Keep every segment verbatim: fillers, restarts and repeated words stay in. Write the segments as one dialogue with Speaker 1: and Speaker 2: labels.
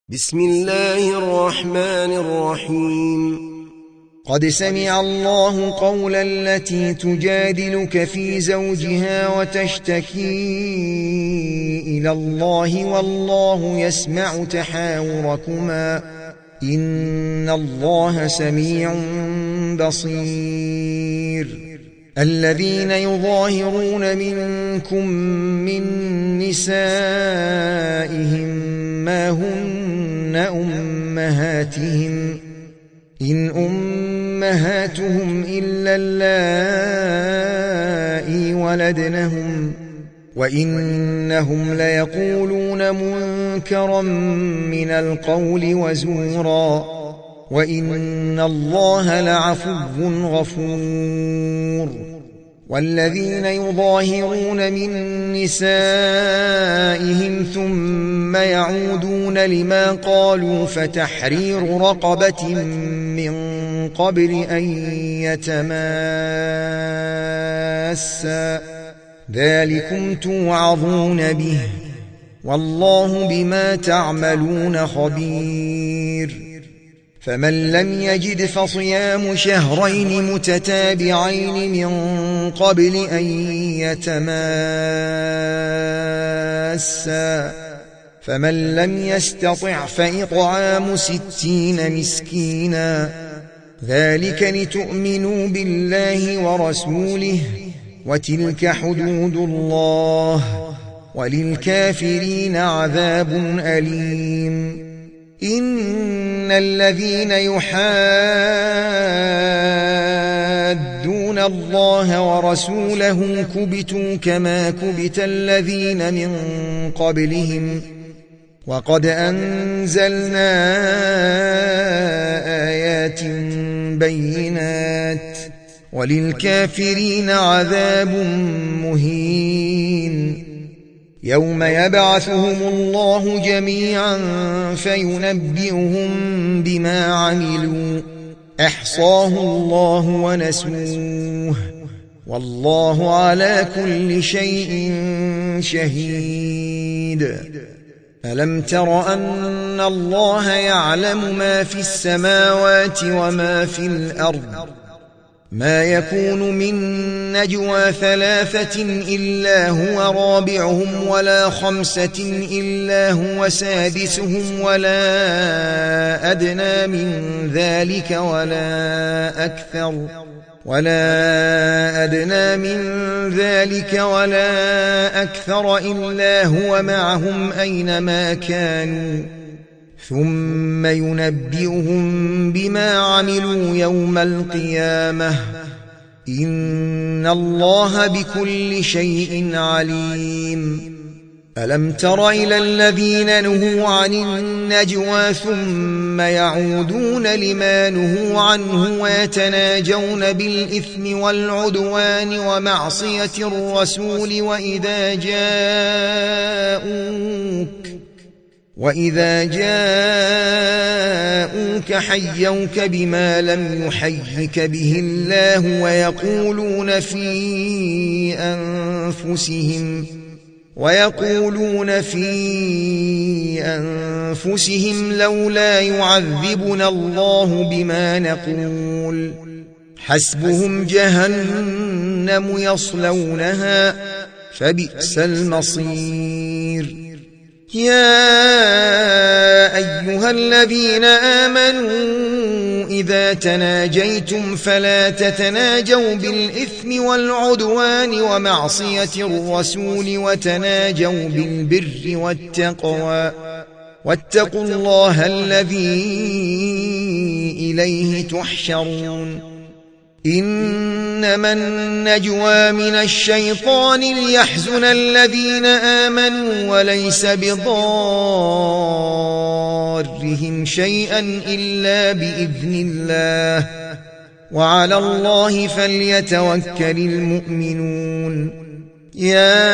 Speaker 1: بسم الله الرحمن الرحيم.
Speaker 2: قد سمع الله قول التي تجادلك في زوجها وتشتكي إلى الله والله يسمع تحاوركما إن الله سميع بصير. الذين يظاهرون منكم من نسائهم ما هن أمهاتهم إن أمهاتهم إلا اللائي ولدنهم وإنهم ليقولون منكرا من القول وزورا وإن الله لعفو غفور. والذين يظاهرون من نسائهم ثم يعودون لما قالوا فتحرير رقبة من قبل أن يتماسا ذلكم توعظون به والله بما تعملون خبير. فمن لم يجد فصيام شهرين متتابعين من قبل أن يتماسا فمن لم يستطع فإطعام ستين مسكينا ذلك لتؤمنوا بالله ورسوله وتلك حدود الله وللكافرين عذاب أليم. إن الذين يحادون الله ورسوله كبتوا كما كبت الذين من قبلهم وقد أنزلنا آيات بينات وللكافرين عذاب مهين. يوم يبعثهم الله جميعا فينبئهم بما عملوا أحصاه الله ونسوه والله على كل شيء شهيد. ألم تر أن الله يعلم ما في السماوات وما في الأرض ما يكون من نجوى ثلاثة إلا هو رابعهم ولا خمسة إلا هو سادسهم ولا أدنى من ذلك ولا أكثر ولا أدنى من ذلك ولا أكثر إلا هو معهم أينما كانوا ثم ينبئهم بما عملوا يوم القيامة إن الله بكل شيء عليم. ألم تر إلى الذين نهوا عن النجوى ثم يعودون لما نهوا عنه ويتناجون بالإثم والعدوان ومعصية الرسول وإذا جاءوك وإذا جاءوك حيوك بما لم يحيك به الله ويقولون في أنفسهم ويقولون في أنفسهم لولا يعذبنا الله بما نقول حسبهم جهنم يصلونها فبئس المصير. يا أيها الذين آمنوا إذا تناجيتم فلا تتناجوا بالإثم والعدوان ومعصية الرسول وتناجوا بالبر والتقوى واتقوا الله الذي إليه تحشرون. إنما النجوى من الشيطان ليحزن الذين آمنوا وليس بضارهم شيئا إلا بإذن الله وعلى الله فليتوكل المؤمنون. يا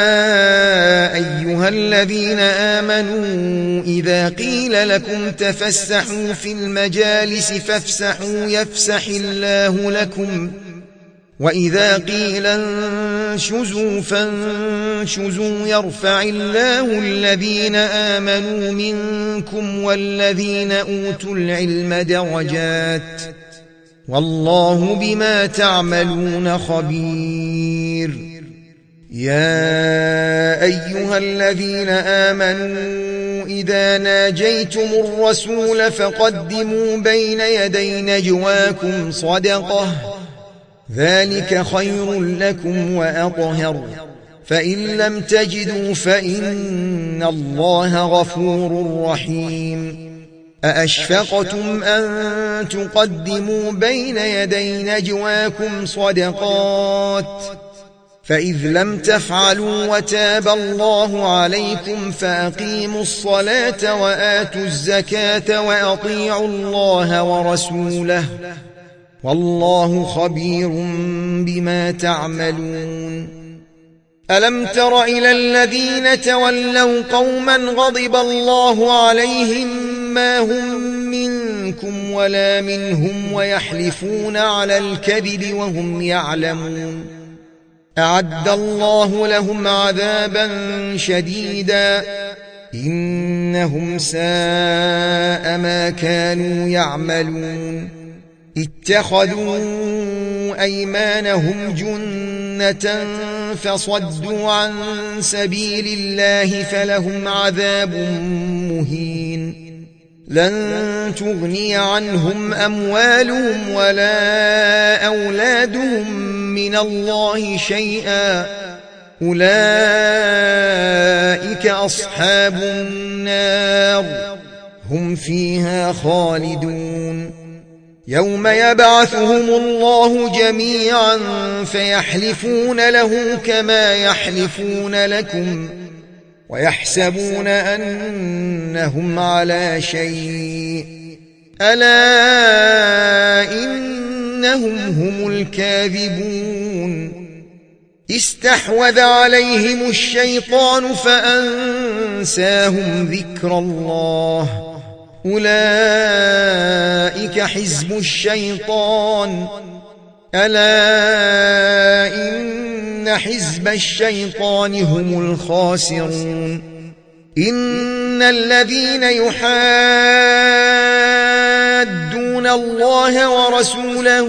Speaker 2: أيها الذين آمنوا إذا قيل لكم تفسحوا في المجالس فافسحوا يفسح الله لكم وإذا قيل انشزوا فانشزوا يرفع الله الذين آمنوا منكم والذين أوتوا العلم درجات والله بما تعملون خبير. يا أيها الذين آمنوا إذا ناجيتم الرسول فقدموا بين يدي نجواكم صدقة ذلك خير لكم وأطهر فإن لم تجدوا فإن الله غفور رحيم. أأشفقتم أن تقدموا بين يدي نجواكم صدقات فإذ لم تفعلوا وتاب الله عليكم فأقيموا الصلاة وآتوا الزكاة وأطيعوا الله ورسوله والله خبير بما تعملون. ألم تر إلى الذين تولوا قوما غضب الله عليهم ما هم منكم ولا منهم ويحلفون على الكذب وهم يعلمون أعد الله لهم عذابا شديدا إنهم ساء ما كانوا يعملون. اتخذوا أيمانهم جنة فصدوا عن سبيل الله فلهم عذاب مهين. لن تغني عنهم أموالهم ولا أولادهم من الله شيئا أولئك أصحاب النار هم فيها خالدون. يوم يبعثهم الله جميعا فيحلفون له كما يحلفون لكم ويحسبون أنهم على شيء ألا إنهم هم الكاذبون. استحوذ عليهم الشيطان فأنساهم ذكر الله أولئك حزب الشيطان ألا إن حزب الشيطان هم الخاسرون. إن الذين يحادون الله ورسوله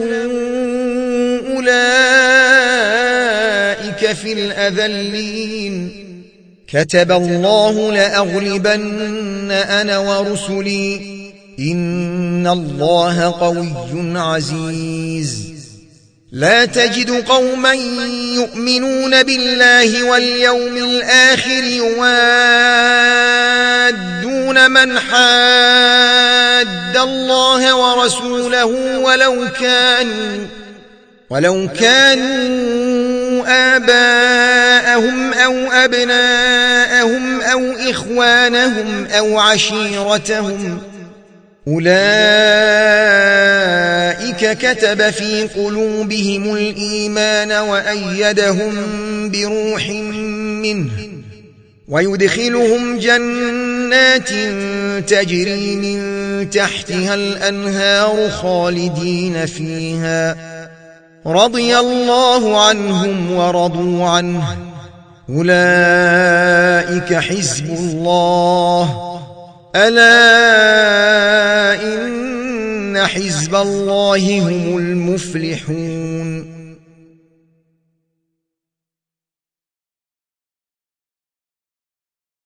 Speaker 2: أولئك في الأذلين. كتب الله لأغلبن أنا ورسلي إن الله قوي عزيز. لا تجد قوما يؤمنون بالله واليوم الآخر يوادون من حاد الله ورسوله ولو كانوا ولو كانوا آباءهم أو أبناءهم أو إخوانهم أو عشيرتهم أولئك كتب في قلوبهم الإيمان وأيدهم بروح منه ويدخلهم جنات تجري من تحتها الأنهار خالدين فيها رضي الله عنهم ورضوا عنه أولئك حزب الله ألا إن حزب الله هم المفلحون.